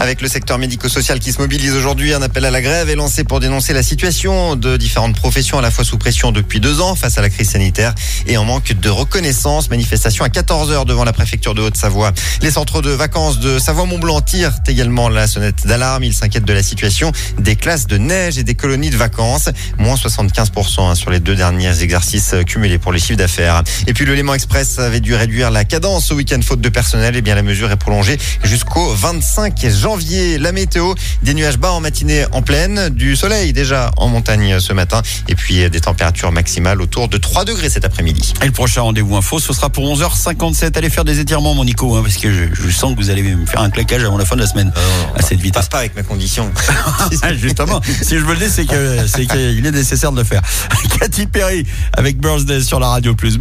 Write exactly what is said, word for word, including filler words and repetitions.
Avec le secteur médico-social qui se mobilise aujourd'hui, un appel à la grève est lancé pour dénoncer la situation de différentes professions à la fois sous pression depuis deux ans face à la crise sanitaire et en manque de reconnaissance. Manifestation à quatorze heures devant la préfecture de Haute-Savoie. Les centres de vacances de Savoie-Mont-Blanc tirent également la sonnette d'alarme. Ils s'inquiètent de la situation des classes de neige et des colonies de vacances. Moins soixante-quinze pour cent sur les deux derniers exercices cumulés pour les chiffres d'affaires. Et puis le Léman Express avait dû réduire la cadence au week-end faute de personnel. Et bien la mesure est prolongée jusqu'au vingt-cinq janvier. La météo, des nuages bas en matinée en plaine, du soleil déjà en montagne ce matin et puis des températures maximales autour de trois degrés cet après-midi. Et le prochain rendez-vous info, ce sera pour onze heures cinquante-sept. Allez faire des étirements, mon Nico, hein, parce que je, je sens que vous allez me faire un claquage avant la fin de la semaine. Euh, à cette vitesse. Pas, pas avec ma condition. Justement, si je me le dis, c'est que c'est qu'il est nécessaire de le faire. Katy Perry avec Birthday sur la Radio Plus.